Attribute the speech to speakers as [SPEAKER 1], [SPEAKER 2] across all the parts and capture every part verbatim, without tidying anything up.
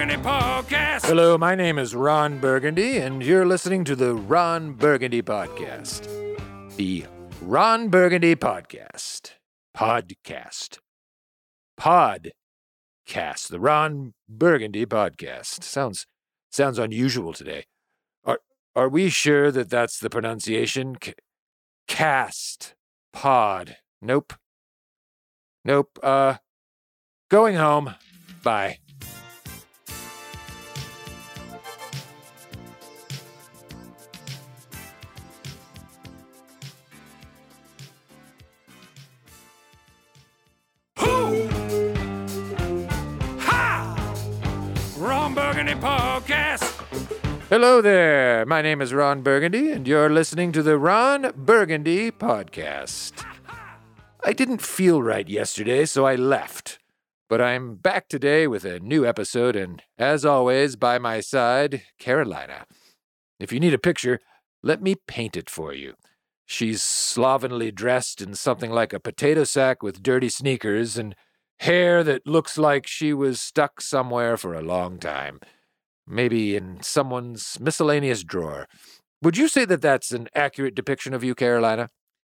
[SPEAKER 1] Burgundy Podcast.
[SPEAKER 2] Hello, my name is Ron Burgundy, and you're listening to the Ron Burgundy Podcast. The Ron Burgundy Podcast. Podcast. Podcast. The Ron Burgundy Podcast. Sounds sounds unusual today. Are are we sure that that's the pronunciation? C- cast. Pod. Nope. Nope. Uh, going home. Bye.
[SPEAKER 1] Ron Burgundy Podcast.
[SPEAKER 2] Hello there. My name is Ron Burgundy, and you're listening to the Ron Burgundy Podcast. I didn't feel right yesterday, so I left. But I'm back today with a new episode, and as always, by my side, Carolina. If you need a picture, let me paint it for you. She's slovenly dressed in something like a potato sack with dirty sneakers and hair that looks like she was stuck somewhere for a long time. Maybe in someone's miscellaneous drawer. Would you say that that's an accurate depiction of you, Carolina?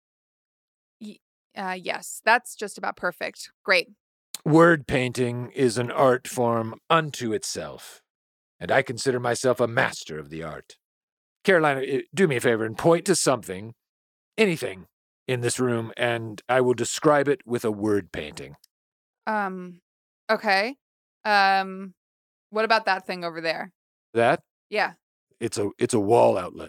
[SPEAKER 3] Y- uh, yes, that's just about perfect. Great.
[SPEAKER 2] Word painting is an art form unto itself, and I consider myself a master of the art. Carolina, do me a favor and point to something, anything, in this room, and I will describe it with a word painting.
[SPEAKER 3] Um, okay. Um, what about that thing over there?
[SPEAKER 2] That?
[SPEAKER 3] Yeah.
[SPEAKER 2] It's a it's a wall outlet.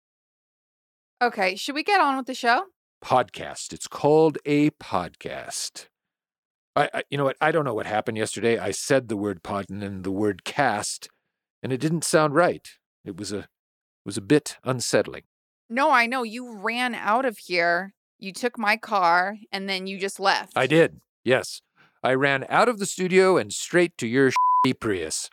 [SPEAKER 3] Okay, should we get on with the show?
[SPEAKER 2] Podcast. It's called a podcast. I, I you know what? I don't know what happened yesterday. I said the word pod and then the word cast, and it didn't sound right. It was a it was a bit unsettling.
[SPEAKER 3] No, I know. You ran out of here. You took my car, and then you just left.
[SPEAKER 2] I did. Yes. I ran out of the studio and straight to your shitty Prius.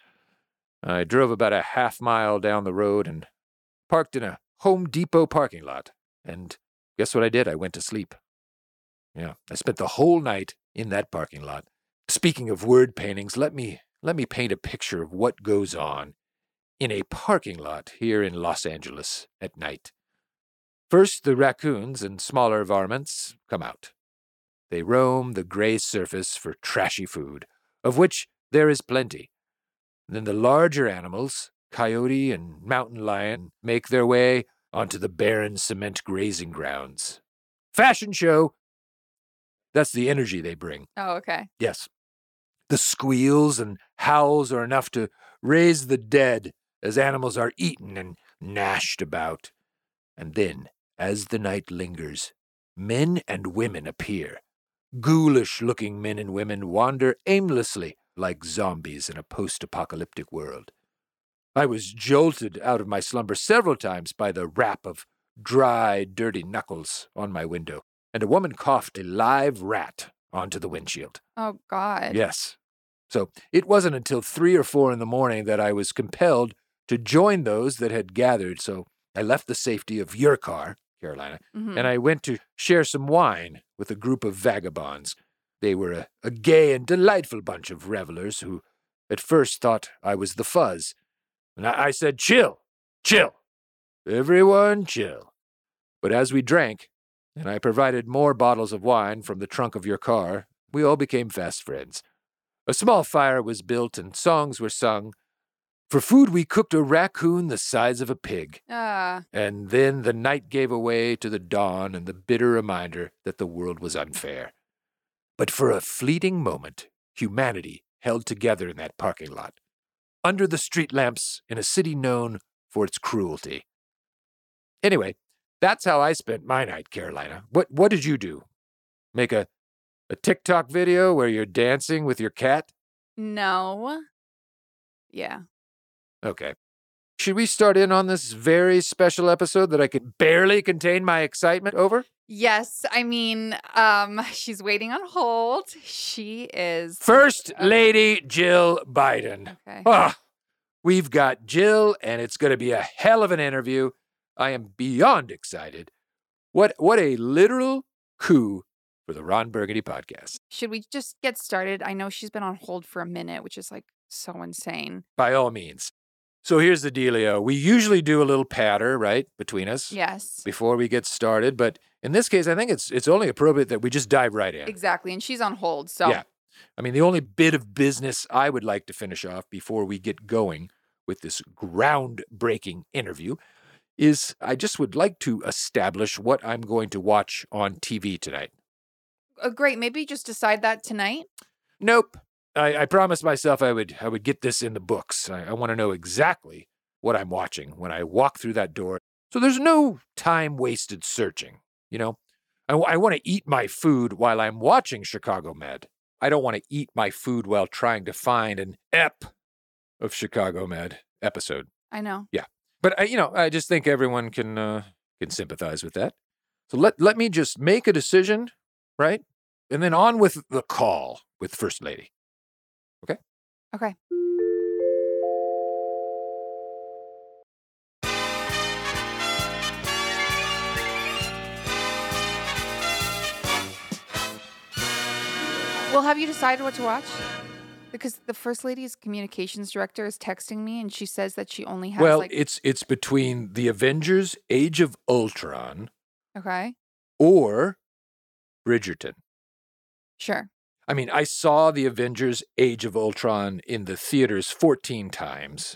[SPEAKER 2] I drove about a half mile down the road and parked in a Home Depot parking lot. And guess what I did? I went to sleep. Yeah, I spent the whole night in that parking lot. Speaking of word paintings, let me let me paint a picture of what goes on in a parking lot here in Los Angeles at night. First, the raccoons and smaller varmints come out. They roam the gray surface for trashy food, of which there is plenty. Then the larger animals, coyote and mountain lion, make their way onto the barren cement grazing grounds. Fashion show! That's the energy they bring.
[SPEAKER 3] Oh, okay.
[SPEAKER 2] Yes. The squeals and howls are enough to raise the dead as animals are eaten and gnashed about. And then, as the night lingers, men and women appear. Ghoulish-looking men and women wander aimlessly like zombies in a post-apocalyptic world. I was jolted out of my slumber several times by the rap of dry, dirty knuckles on my window, and a woman coughed a live rat onto the windshield.
[SPEAKER 3] Oh, God.
[SPEAKER 2] Yes. So it wasn't until three or four in the morning that I was compelled to join those that had gathered, so I left the safety of your car, Carolina,
[SPEAKER 3] Mhm.
[SPEAKER 2] and I went to share some wine with a group of vagabonds. They were a, a gay and delightful bunch of revelers who at first thought I was the fuzz. And I, I said, chill, chill, everyone chill. But as we drank, and I provided more bottles of wine from the trunk of your car, we all became fast friends. A small fire was built and songs were sung. For food, we cooked a raccoon the size of a pig.
[SPEAKER 3] Ah,
[SPEAKER 2] And then the night gave away to the dawn and the bitter reminder that the world was unfair. But for a fleeting moment, humanity held together in that parking lot, under the street lamps in a city known for its cruelty. Anyway, that's how I spent my night, Carolina. What what did you do? Make a, a TikTok video where you're dancing with your cat?
[SPEAKER 3] no. Yeah.
[SPEAKER 2] Okay. Should we start in on this very special episode that I could barely contain my excitement over?
[SPEAKER 3] Yes, I mean, um, she's waiting on hold. She is...
[SPEAKER 2] First
[SPEAKER 3] Okay.
[SPEAKER 2] Lady Jill Biden.
[SPEAKER 3] Okay.
[SPEAKER 2] Ah, we've got Jill, and it's going to be a hell of an interview. I am beyond excited. What what a literal coup for the Ron Burgundy podcast.
[SPEAKER 3] Should we just get started? I know she's been on hold for a minute, which is like so insane.
[SPEAKER 2] By all means. So here's the dealio. We usually do a little patter, right, between us
[SPEAKER 3] Yes.
[SPEAKER 2] before we get started. But in this case, I think it's it's only appropriate that we just dive right in.
[SPEAKER 3] Exactly. And she's on hold. So
[SPEAKER 2] Yeah. I mean, the only bit of business I would like to finish off before we get going with this groundbreaking interview is I just would like to establish what I'm going to watch on T V tonight.
[SPEAKER 3] uh, great. Maybe just decide that tonight.
[SPEAKER 2] Nope. I, I promised myself I would I would get this in the books. I, I want to know exactly what I'm watching when I walk through that door. So there's no time wasted searching, you know? I, I want to eat my food while I'm watching Chicago Med. I don't want to eat my food while trying to find an ep of Chicago Med episode.
[SPEAKER 3] I know.
[SPEAKER 2] But, I, you know, I just think everyone can uh, can sympathize with that. So let, let me just make a decision, right? And then on with the call with First Lady.
[SPEAKER 3] Okay. Well, have you decided what to watch? Because the First Lady's communications director is texting me, and she says that she only has
[SPEAKER 2] Well,
[SPEAKER 3] like.
[SPEAKER 2] it's it's between the Avengers Age of Ultron
[SPEAKER 3] Okay.
[SPEAKER 2] or Bridgerton.
[SPEAKER 3] Sure.
[SPEAKER 2] I mean, I saw the Avengers Age of Ultron in the theaters fourteen times,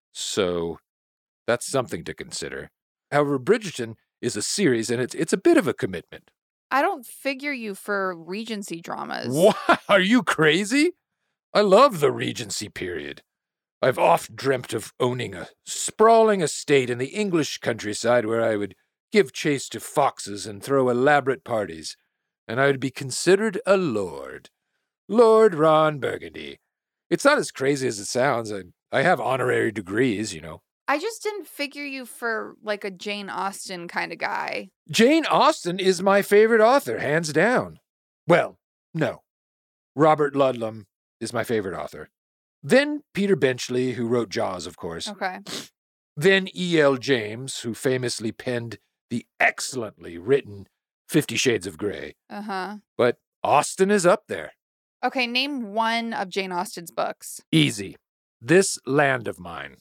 [SPEAKER 2] so that's something to consider. However, Bridgerton is a series, and it's it's a bit of a commitment.
[SPEAKER 3] I don't figure you for Regency dramas.
[SPEAKER 2] What? Are you crazy? I love the Regency period. I've oft dreamt of owning a sprawling estate in the English countryside where I would give chase to foxes and throw elaborate parties, and I would be considered a lord. Lord Ron Burgundy. It's not as crazy as it sounds. I, I have honorary degrees, you know.
[SPEAKER 3] I just didn't figure you for like a Jane Austen kind of guy.
[SPEAKER 2] Jane Austen is my favorite author, hands down. Well, no. Robert Ludlum is my favorite author. Then Peter Benchley, who wrote Jaws, of course.
[SPEAKER 3] Okay.
[SPEAKER 2] Then E L. James, who famously penned the excellently written Fifty Shades of Grey.
[SPEAKER 3] Uh-huh.
[SPEAKER 2] But Austen is up there.
[SPEAKER 3] Okay, name one of Jane Austen's books.
[SPEAKER 2] Easy. This Land of Mine.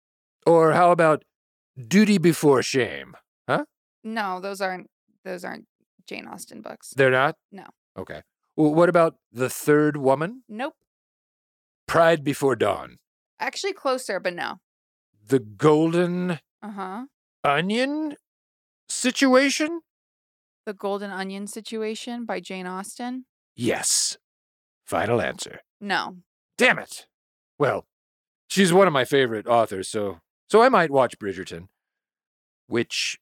[SPEAKER 2] Or how about Duty Before Shame? Huh?
[SPEAKER 3] No, those aren't those aren't Jane Austen books.
[SPEAKER 2] They're not?
[SPEAKER 3] No.
[SPEAKER 2] Okay. Well, what about The Third Woman?
[SPEAKER 3] Nope.
[SPEAKER 2] Pride Before Dawn.
[SPEAKER 3] Actually closer, but no.
[SPEAKER 2] The Golden
[SPEAKER 3] Uh-huh.
[SPEAKER 2] Onion Situation?
[SPEAKER 3] The Golden Onion Situation by Jane Austen?
[SPEAKER 2] Yes. Final answer.
[SPEAKER 3] No.
[SPEAKER 2] Damn it. Well, she's one of my favorite authors, so so I might watch Bridgerton, which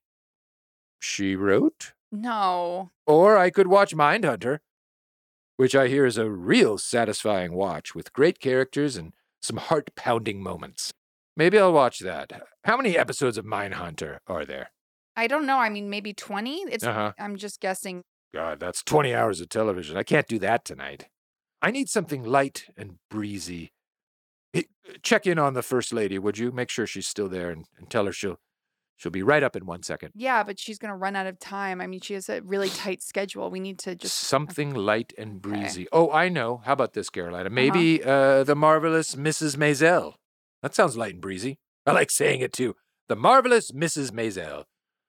[SPEAKER 2] she wrote.
[SPEAKER 3] No.
[SPEAKER 2] Or I could watch Mindhunter, which I hear is a real satisfying watch with great characters and some heart-pounding moments. Maybe I'll watch that. How many episodes of Mindhunter are there?
[SPEAKER 3] I don't know. I mean, maybe twenty? It's
[SPEAKER 2] Uh-huh.
[SPEAKER 3] I'm just guessing.
[SPEAKER 2] God, that's twenty hours of television. I can't do that tonight. I need something light and breezy. Hey, check in on the First Lady, would you? Make sure she's still there and, and tell her she'll she'll be right up in one second.
[SPEAKER 3] Yeah, but she's going to run out of time. I mean, she has a really tight schedule. We need to just
[SPEAKER 2] Something light and
[SPEAKER 3] Okay.
[SPEAKER 2] breezy. Oh, I know. How about this, Carolina? Maybe uh, the marvelous Missus Maisel. That sounds light and breezy. I like saying it too. The marvelous Missus Maisel.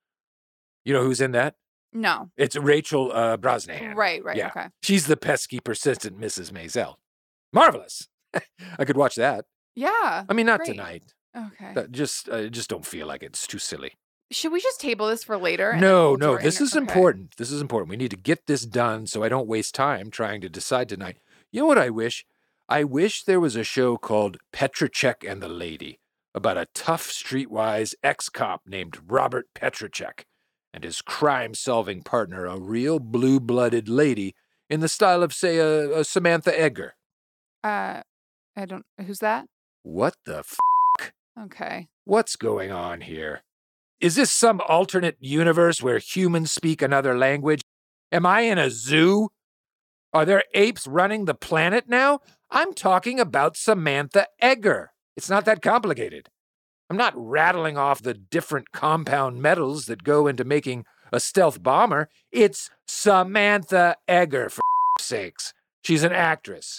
[SPEAKER 2] You know who's in that?
[SPEAKER 3] No.
[SPEAKER 2] It's Rachel uh, Brosnahan.
[SPEAKER 3] Right, right.
[SPEAKER 2] Yeah.
[SPEAKER 3] Okay.
[SPEAKER 2] She's the pesky, persistent Missus Maisel. Marvelous. I could watch that.
[SPEAKER 3] Yeah.
[SPEAKER 2] I mean, not
[SPEAKER 3] Great.
[SPEAKER 2] tonight.
[SPEAKER 3] Okay.
[SPEAKER 2] That just, I just don't feel like it. It's too silly.
[SPEAKER 3] Should we just table this for later? and then
[SPEAKER 2] No,
[SPEAKER 3] we'll do
[SPEAKER 2] no,
[SPEAKER 3] our
[SPEAKER 2] this
[SPEAKER 3] inter-
[SPEAKER 2] is
[SPEAKER 3] okay.
[SPEAKER 2] important. This is important. We need to get this done so I don't waste time trying to decide tonight. You know what I wish? I wish there was a show called Petracek and the Lady about a tough, streetwise ex-cop named Robert Petracek and his crime-solving partner, a real blue-blooded lady in the style of, say, a, a Samantha Eggar.
[SPEAKER 3] Uh, I don't. Who's that?
[SPEAKER 2] What the f***?
[SPEAKER 3] Okay.
[SPEAKER 2] What's going on here? Is this some alternate universe where humans speak another language? Am I in a zoo? Are there apes running the planet now? I'm talking about Samantha Eggar. It's not that complicated. I'm not rattling off the different compound metals that go into making a stealth bomber. It's Samantha Eggar, for sakes. She's an actress.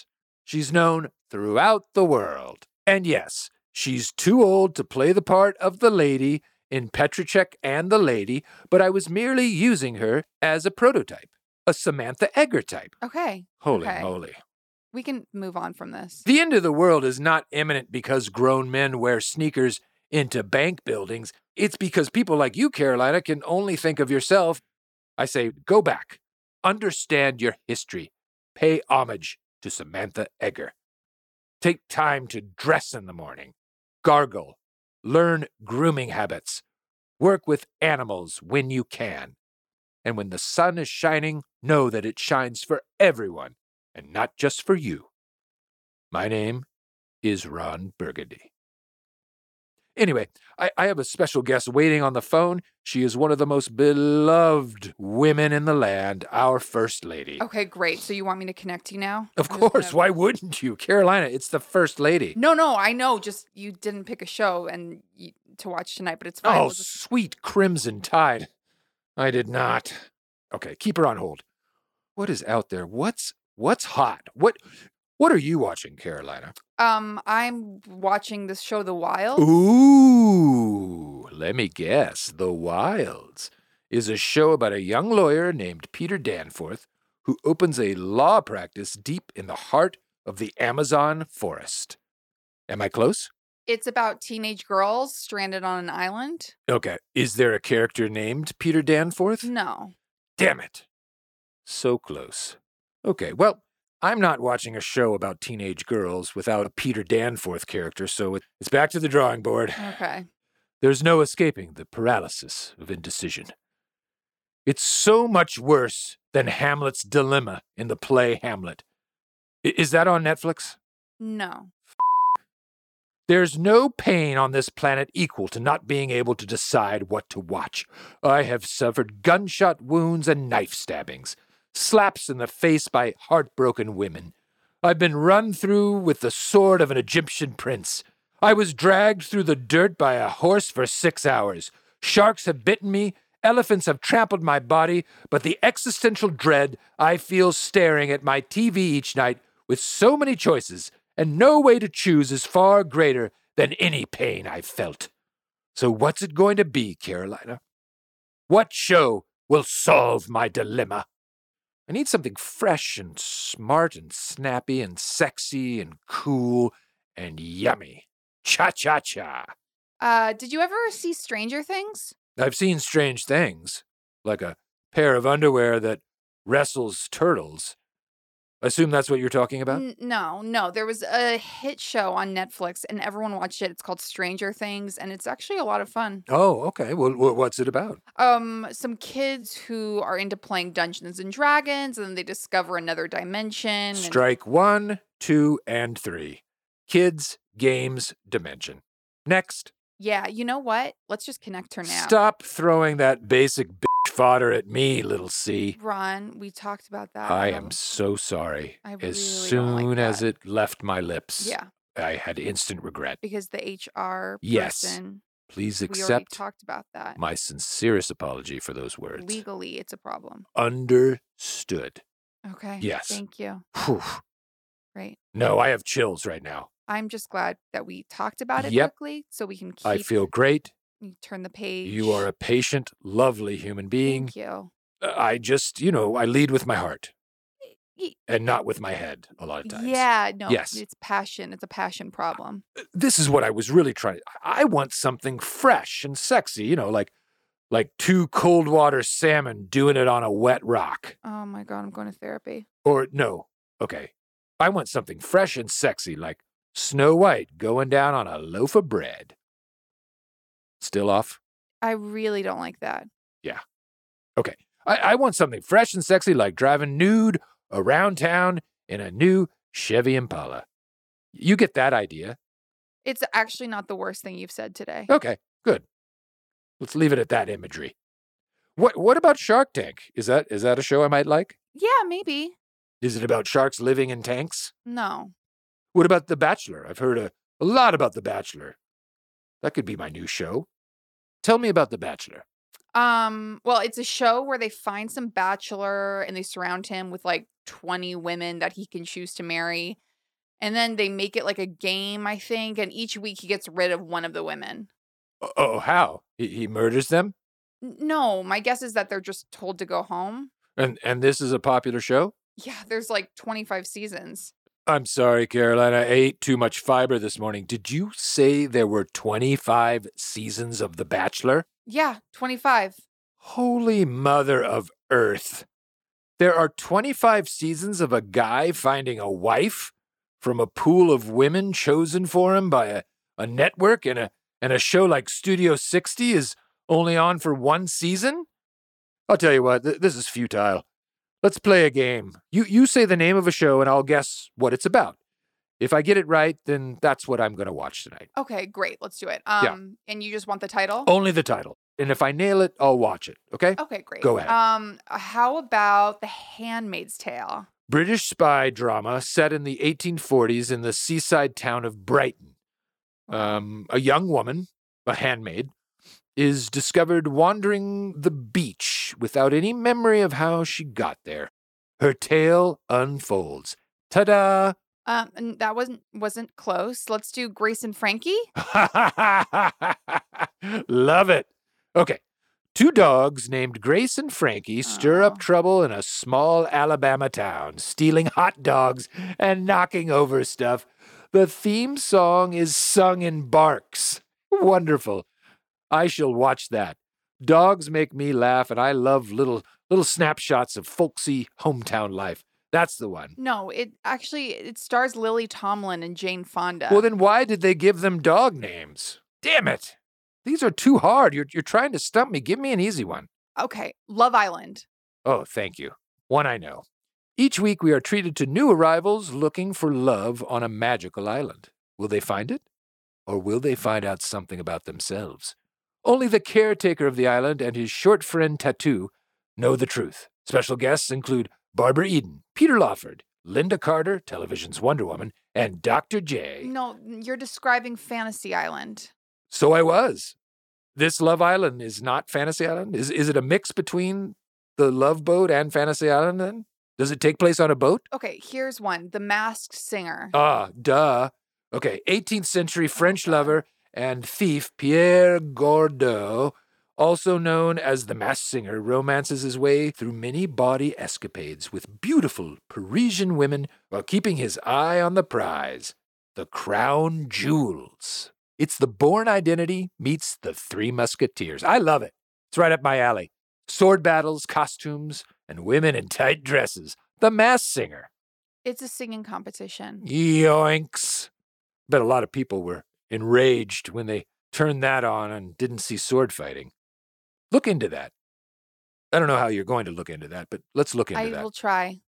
[SPEAKER 2] She's known throughout the world. And yes, she's too old to play the part of the lady in Petruchek and the Lady, but I was merely using her as a prototype, a Samantha Eggar type.
[SPEAKER 3] Okay.
[SPEAKER 2] Holy
[SPEAKER 3] okay.
[SPEAKER 2] moly.
[SPEAKER 3] We can move on from this.
[SPEAKER 2] The end of the world is not imminent because grown men wear sneakers into bank buildings. It's because people like you, Carolina, can only think of yourself. I say, go back. Understand your history. Pay homage to Samantha Eggar. Take time to dress in the morning. Gargle. Learn grooming habits. Work with animals when you can. And when the sun is shining, know that it shines for everyone and not just for you. My name is Ron Burgundy. Anyway, I, I have a special guest waiting on the phone. She is one of the most beloved women in the land, our First Lady.
[SPEAKER 3] Okay, great. So you want me to connect you now?
[SPEAKER 2] Of
[SPEAKER 3] I'm just
[SPEAKER 2] course.
[SPEAKER 3] gonna-
[SPEAKER 2] Why wouldn't you? Carolina, it's the First Lady.
[SPEAKER 3] No, no, I know. Just you didn't pick a show and you, to watch tonight, but it's fine.
[SPEAKER 2] Oh,
[SPEAKER 3] We'll just-
[SPEAKER 2] sweet crimson tide. I did not. Okay, keep her on hold. What is out there? What's what's hot? What what are you watching, Carolina?
[SPEAKER 3] Um, I'm watching this show, The Wild.
[SPEAKER 2] Ooh, let me guess. The Wilds is a show about a young lawyer named Peter Danforth who opens a law practice deep in the heart of the Amazon forest. Am I close?
[SPEAKER 3] It's about teenage girls stranded on an island.
[SPEAKER 2] Okay. Is there a character named Peter Danforth?
[SPEAKER 3] No.
[SPEAKER 2] Damn it. So close. Okay, well, I'm not watching a show about teenage girls without a Peter Danforth character, so it- it's back to the drawing board.
[SPEAKER 3] Okay.
[SPEAKER 2] There's no escaping the paralysis of indecision. It's so much worse than Hamlet's dilemma in the play Hamlet. I- Is that on Netflix?
[SPEAKER 3] No.
[SPEAKER 2] There's no pain on this planet equal to not being able to decide what to watch. I have suffered gunshot wounds and knife stabbings, slaps in the face by heartbroken women. I've been run through with the sword of an Egyptian prince. I was dragged through the dirt by a horse for six hours. Sharks have bitten me, elephants have trampled my body, but the existential dread I feel staring at my T V each night with so many choices and no way to choose is far greater than any pain I've felt. So what's it going to be, Carolina? What show will solve my dilemma? I need something fresh and smart and snappy and sexy and cool and yummy. Cha-cha-cha.
[SPEAKER 3] Uh, did you ever see Stranger Things?
[SPEAKER 2] I've seen strange things, like a pair of underwear that wrestles turtles. Assume that's what you're talking about?
[SPEAKER 3] N- no, no. There was a hit show on Netflix and everyone watched it. It's called Stranger Things and it's actually a lot of fun.
[SPEAKER 2] Oh, okay. Well, wh- what's it about?
[SPEAKER 3] Um, some kids who are into playing Dungeons and Dragons and then they discover another dimension. and-
[SPEAKER 2] Strike one, two, and three. Kids, games, dimension. Next.
[SPEAKER 3] Yeah, you know what? Let's just connect her now.
[SPEAKER 2] Stop throwing that basic bitch fodder at me, little C.
[SPEAKER 3] Ron, we talked about that.
[SPEAKER 2] I
[SPEAKER 3] a
[SPEAKER 2] am
[SPEAKER 3] little-
[SPEAKER 2] so sorry.
[SPEAKER 3] I
[SPEAKER 2] As
[SPEAKER 3] really
[SPEAKER 2] soon
[SPEAKER 3] don't like
[SPEAKER 2] as
[SPEAKER 3] that.
[SPEAKER 2] it left my lips,
[SPEAKER 3] Yeah,
[SPEAKER 2] I had instant regret.
[SPEAKER 3] because the H R
[SPEAKER 2] Yes.
[SPEAKER 3] person,
[SPEAKER 2] Please
[SPEAKER 3] we already
[SPEAKER 2] accept
[SPEAKER 3] talked about that.
[SPEAKER 2] my sincerest apology for those words.
[SPEAKER 3] Legally, it's a problem.
[SPEAKER 2] Understood.
[SPEAKER 3] Okay.
[SPEAKER 2] Yes.
[SPEAKER 3] Thank you.
[SPEAKER 2] Whew.
[SPEAKER 3] Right.
[SPEAKER 2] No, I have chills right now.
[SPEAKER 3] I'm just glad that we talked about it
[SPEAKER 2] Yep.
[SPEAKER 3] quickly so we can keep
[SPEAKER 2] I feel great.
[SPEAKER 3] you turn the page.
[SPEAKER 2] You are a patient, lovely human being.
[SPEAKER 3] Thank you.
[SPEAKER 2] Uh, I just, you know, I lead with my heart
[SPEAKER 3] Y-
[SPEAKER 2] and not with my head a lot of times.
[SPEAKER 3] Yeah, no,
[SPEAKER 2] Yes.
[SPEAKER 3] it's passion. It's a passion problem.
[SPEAKER 2] This is what I was really trying. I want something fresh and sexy, you know, like like two cold water salmon doing it on a wet rock.
[SPEAKER 3] Oh my God, I'm going to therapy.
[SPEAKER 2] Or no, okay. I want something fresh and sexy like Snow White going down on a loaf of bread. Still off?
[SPEAKER 3] I really don't like that.
[SPEAKER 2] Okay. I, I want something fresh and sexy like driving nude around town in a new Chevy Impala. You get that idea.
[SPEAKER 3] It's actually not the worst thing you've said today.
[SPEAKER 2] Okay, good. Let's leave it at that imagery. What what about Shark Tank? Is that is that a show I might like?
[SPEAKER 3] Yeah, maybe.
[SPEAKER 2] Is it about sharks living in tanks?
[SPEAKER 3] No.
[SPEAKER 2] What about The Bachelor? I've heard a, a lot about The Bachelor. That could be my new show. Tell me about The Bachelor.
[SPEAKER 3] Um, well, it's a show where they find some bachelor and they surround him with like twenty women that he can choose to marry. And then they make it like a game, I think. And each week he gets rid of one of the women.
[SPEAKER 2] Oh, how? He, he murders them?
[SPEAKER 3] N- No, my guess is that they're just told to go home.
[SPEAKER 2] And and this is a popular show?
[SPEAKER 3] Yeah, there's like twenty-five seasons.
[SPEAKER 2] I'm sorry, Carolina. I ate too much fiber this morning. Did you say there were twenty-five seasons of The Bachelor?
[SPEAKER 3] Yeah, twenty-five.
[SPEAKER 2] Holy Mother of Earth. There are twenty-five seasons of a guy finding a wife from a pool of women chosen for him by a, a network, and a, and a show like Studio sixty is only on for one season? I'll tell you what, th- this is futile. Let's play a game. You you say the name of a show and I'll guess what it's about. If I get it right, then that's what I'm going to watch tonight.
[SPEAKER 3] Okay, great. Let's do it. Um,
[SPEAKER 2] Yeah.
[SPEAKER 3] And you just want the title?
[SPEAKER 2] Only the title. And if I nail it, I'll watch it, okay?
[SPEAKER 3] Okay, great.
[SPEAKER 2] Go ahead.
[SPEAKER 3] Um, how about The Handmaid's Tale?
[SPEAKER 2] British spy drama set in the eighteen forties in the seaside town of Brighton. Um, a young woman, a handmaid, is discovered wandering the beach without any memory of how she got there. Her tale unfolds. Ta-da!
[SPEAKER 3] Um, and that wasn't wasn't close. Let's do Grace and Frankie.
[SPEAKER 2] Love it. Okay. Two dogs named Grace and Frankie stir
[SPEAKER 3] Oh.
[SPEAKER 2] up trouble in a small Alabama town, stealing hot dogs and knocking over stuff. The theme song is sung in barks. Wonderful. I shall watch that. Dogs make me laugh, and I love little little snapshots of folksy hometown life. That's the one.
[SPEAKER 3] No, it actually it stars Lily Tomlin and Jane Fonda.
[SPEAKER 2] Well, then why did they give them dog names? Damn it. These are too hard. You're, you're trying to stump me. Give me an easy one.
[SPEAKER 3] Okay, Love Island.
[SPEAKER 2] Oh, thank you. One I know. Each week we are treated to new arrivals looking for love on a magical island. Will they find it? Or will they find out something about themselves? Only the caretaker of the island and his short friend Tattoo know the truth. Special guests include Barbara Eden, Peter Lawford, Linda Carter, television's Wonder Woman, and Doctor J.
[SPEAKER 3] No, you're describing Fantasy Island.
[SPEAKER 2] So I was. This Love Island is not Fantasy Island? Is, is it a mix between the Love Boat and Fantasy Island then? Does it take place on a boat?
[SPEAKER 3] Okay, here's one. The Masked Singer.
[SPEAKER 2] Ah, duh. Okay, eighteenth century French lover and thief Pierre Gordeau, also known as the Masked Singer, romances his way through many bawdy escapades with beautiful Parisian women while keeping his eye on the prize, the crown jewels. It's the Bourne Identity meets the Three Musketeers. I love it. It's right up my alley. Sword battles, costumes, and women in tight dresses. The Masked Singer.
[SPEAKER 3] It's a singing competition.
[SPEAKER 2] Yoinks. Bet a lot of people were enraged when they turned that on and didn't see sword fighting. Look into that. I don't know how you're going to look into that, but let's look into
[SPEAKER 3] I
[SPEAKER 2] that.
[SPEAKER 3] will try.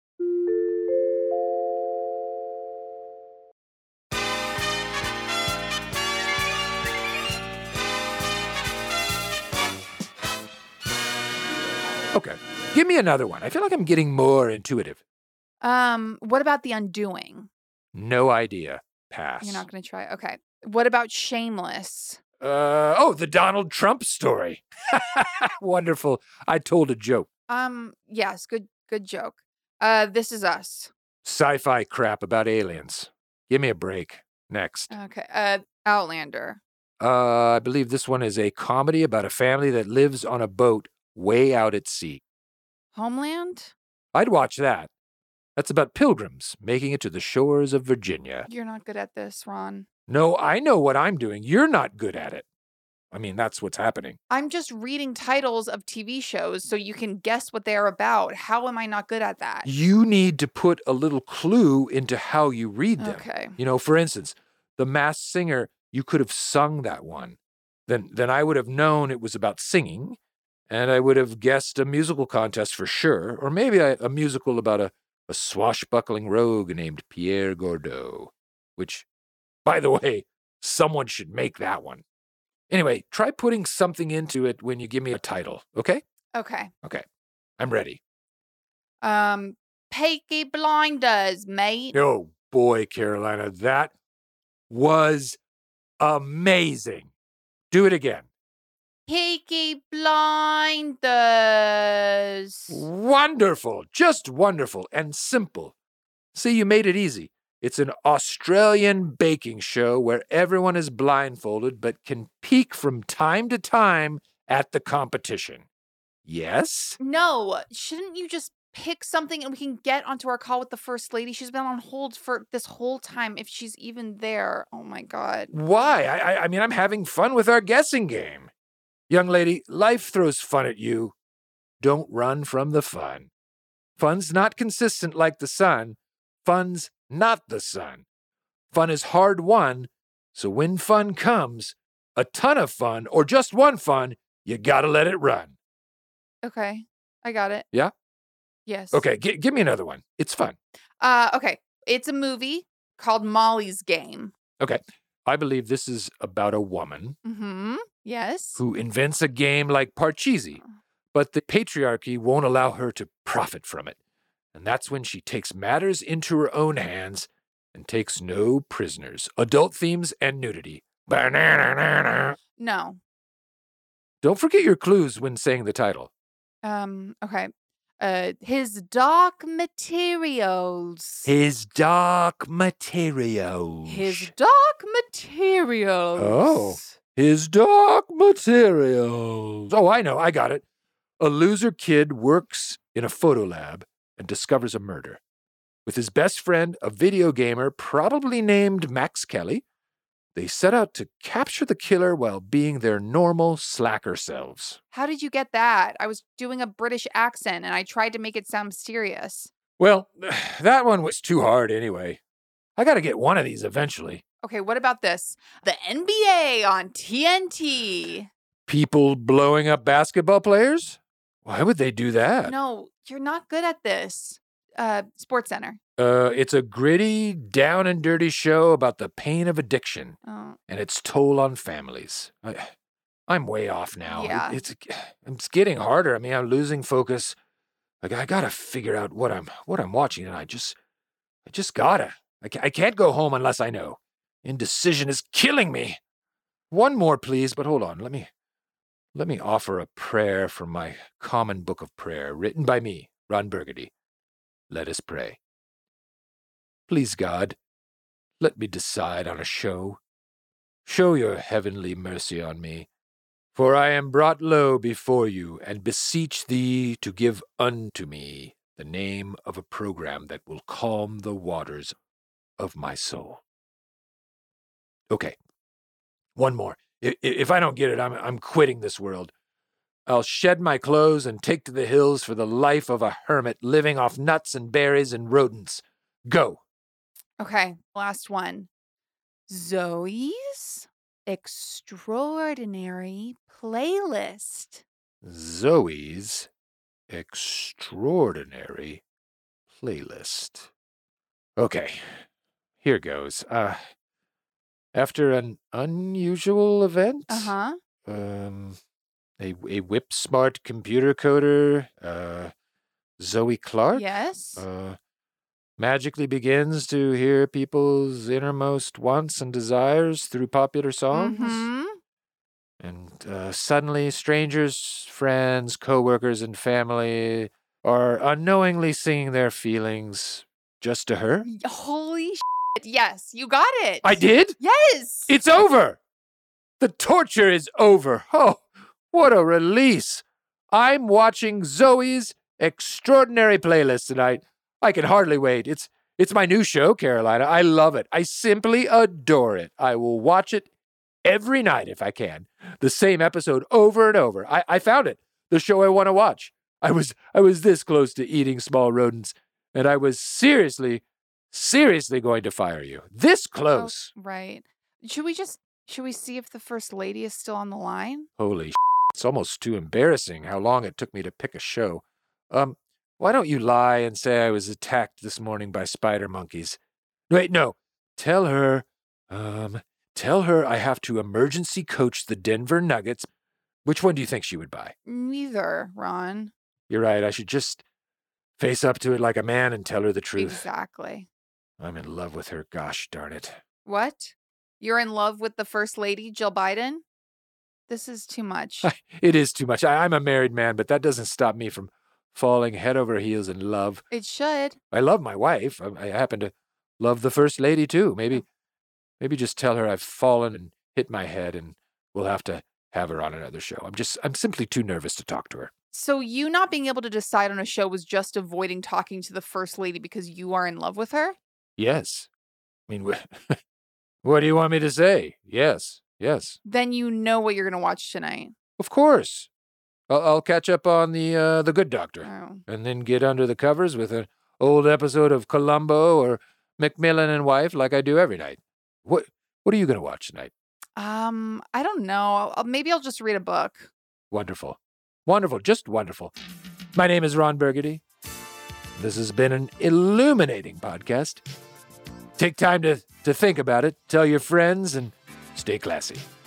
[SPEAKER 2] Okay. Give me another one. I feel like I'm getting more intuitive.
[SPEAKER 3] Um, what about The Undoing?
[SPEAKER 2] No idea. Pass.
[SPEAKER 3] You're not going to try. Okay. What about Shameless?
[SPEAKER 2] Uh, oh, the Donald Trump story. Wonderful. I told a joke.
[SPEAKER 3] Um, yes, good good joke. Uh, This Is Us.
[SPEAKER 2] Sci-fi crap about aliens. Give me a break. Next.
[SPEAKER 3] Okay. Uh, Outlander.
[SPEAKER 2] Uh, I believe this one is a comedy about a family that lives on a boat way out at sea.
[SPEAKER 3] Homeland?
[SPEAKER 2] I'd watch that. That's about pilgrims making it to the shores of Virginia.
[SPEAKER 3] You're not good at this, Ron.
[SPEAKER 2] No, I know what I'm doing. You're not good at it. I mean, that's what's happening.
[SPEAKER 3] I'm just reading titles of T V shows so you can guess what they are about. How am I not good at that?
[SPEAKER 2] You need to put a little clue into how you read them.
[SPEAKER 3] Okay.
[SPEAKER 2] You know, for instance, The Masked Singer, you could have sung that one. Then, then I would have known it was about singing, and I would have guessed a musical contest for sure, or maybe a, a musical about a, a swashbuckling rogue named Pierre Gordeau, which, by the way, someone should make that one. Anyway, try putting something into it when you give me a title, okay?
[SPEAKER 3] Okay.
[SPEAKER 2] Okay, I'm ready.
[SPEAKER 3] Um, Peaky Blinders, mate.
[SPEAKER 2] Oh boy, Carolina, that was amazing. Do it again.
[SPEAKER 3] Peaky Blinders.
[SPEAKER 2] Wonderful, just wonderful and simple. See, you made it easy. It's an Australian baking show where everyone is blindfolded but can peek from time to time at the competition. Yes?
[SPEAKER 3] No, shouldn't you just pick something and we can get onto our call with the First Lady? She's been on hold for this whole time, if she's even there. Oh, my God.
[SPEAKER 2] Why? I, I, I mean, I'm having fun with our guessing game. Young lady, life throws fun at you. Don't run from the fun. Fun's not consistent like the sun. Fun's not the sun. Fun is hard won, so when fun comes, a ton of fun or just one fun, you gotta let it run.
[SPEAKER 3] Okay, I got it.
[SPEAKER 2] Yeah?
[SPEAKER 3] Yes.
[SPEAKER 2] Okay, g- give me another one. It's fun.
[SPEAKER 3] Uh, okay, it's a movie called Molly's Game.
[SPEAKER 2] Okay, I believe this is about a woman
[SPEAKER 3] Mm-hmm. Yes.
[SPEAKER 2] who invents a game like Parcheesi, but the patriarchy won't allow her to profit from it. And that's when she takes matters into her own hands and takes no prisoners. Adult themes and nudity. Banana.
[SPEAKER 3] No.
[SPEAKER 2] Don't forget your clues when saying the title.
[SPEAKER 3] Um, okay. Uh, his dark materials.
[SPEAKER 2] His dark materials.
[SPEAKER 3] His dark materials.
[SPEAKER 2] Oh. His dark materials. Oh, I know. I got it. A loser kid works in a photo lab and discovers a murder. With his best friend, a video gamer probably named Max Kelly, they set out to capture the killer while being their normal slacker selves.
[SPEAKER 3] How did you get that? I was doing a British accent and I tried to make it sound mysterious.
[SPEAKER 2] Well, that one was too hard anyway. I gotta get one of these eventually.
[SPEAKER 3] Okay, what about this? The N B A on T N T.
[SPEAKER 2] People blowing up basketball players? Why would they do that?
[SPEAKER 3] No, you're not good at this. Uh, Sports Center.
[SPEAKER 2] Uh, it's a gritty, down and dirty show about the pain of addiction
[SPEAKER 3] Oh,
[SPEAKER 2] and its toll on families. I, I'm way off now.
[SPEAKER 3] Yeah.
[SPEAKER 2] It- it's it's getting harder. I mean, I'm losing focus. Like I gotta figure out what I'm what I'm watching, and I just I just gotta. I, ca- I can't go home unless I know. Indecision is killing me. One more, please. But hold on. Let me let me offer a prayer from my common book of prayer, written by me, Ron Burgundy. Let us pray. Please, God, let me decide on a show. Show your heavenly mercy on me, for I am brought low before you, and beseech thee to give unto me the name of a program that will calm the waters of my soul. Okay, one more. I- If I don't get it, I'm, I'm quitting this world. I'll shed my clothes and take to the hills for the life of a hermit living off nuts and berries and rodents. Go.
[SPEAKER 3] okay, last one. Zoe's Extraordinary Playlist.
[SPEAKER 2] Zoe's Extraordinary Playlist. Okay, here goes. Uh, after an unusual event,
[SPEAKER 3] Uh-huh.
[SPEAKER 2] um, a, a whip-smart computer coder, uh, Zoe Clark,
[SPEAKER 3] Yes.
[SPEAKER 2] uh, magically begins to hear people's innermost wants and desires through popular songs.
[SPEAKER 3] Mm-hmm.
[SPEAKER 2] And uh, suddenly, strangers, friends, coworkers, and family are unknowingly singing their feelings just to her.
[SPEAKER 3] Holy shit. Yes, you got it.
[SPEAKER 2] I did?
[SPEAKER 3] Yes.
[SPEAKER 2] It's over! The torture is over. Oh, what a release. I'm watching Zoe's Extraordinary Playlist tonight. I can hardly wait. It's it's my new show, Carolina. I love it. I simply adore it. I will watch it every night if I can. The same episode over and over. I, I found it. The show I want to watch. I was I was this close to eating small rodents, and I was seriously, seriously going to fire you. This
[SPEAKER 3] Oh,
[SPEAKER 2] close.
[SPEAKER 3] right. Should we just should we see if the First Lady is still on the line?
[SPEAKER 2] Holy it's almost too embarrassing how long it took me to pick a show. Um, why don't you lie and say I was attacked this morning by spider monkeys? Wait, no. Tell her, um, tell her I have to emergency coach the Denver Nuggets. Which one do you think she would buy?
[SPEAKER 3] Neither, Ron.
[SPEAKER 2] You're right. I should just face up to it like a man and tell her the truth.
[SPEAKER 3] Exactly.
[SPEAKER 2] I'm in love with her. Gosh darn it.
[SPEAKER 3] What? You're in love with the First Lady, Jill Biden? This is too much.
[SPEAKER 2] It is too much. I, I'm a married man, but that doesn't stop me from falling head over heels in love.
[SPEAKER 3] It should.
[SPEAKER 2] I love my wife. I, I happen to love the First Lady, too. Maybe, maybe just tell her I've fallen and hit my head and we'll have to have her on another show. I'm just, I'm simply too nervous to talk to her.
[SPEAKER 3] So you not being able to decide on a show was just avoiding talking to the First Lady because you are in love with her?
[SPEAKER 2] Yes. I mean, wh- what do you want me to say? Yes, yes.
[SPEAKER 3] Then you know what you're going to watch tonight.
[SPEAKER 2] Of course. I'll, I'll catch up on the uh, the Good Doctor.
[SPEAKER 3] Oh.
[SPEAKER 2] And then get under the covers with an old episode of Columbo or Macmillan and Wife like I do every night. What What are you going to watch tonight?
[SPEAKER 3] Um, I don't know. I'll, maybe I'll just read a book.
[SPEAKER 2] Wonderful. Wonderful. Just wonderful. My name is Ron Burgundy. This has been an illuminating podcast. Take time to, to think about it, tell your friends, and stay classy.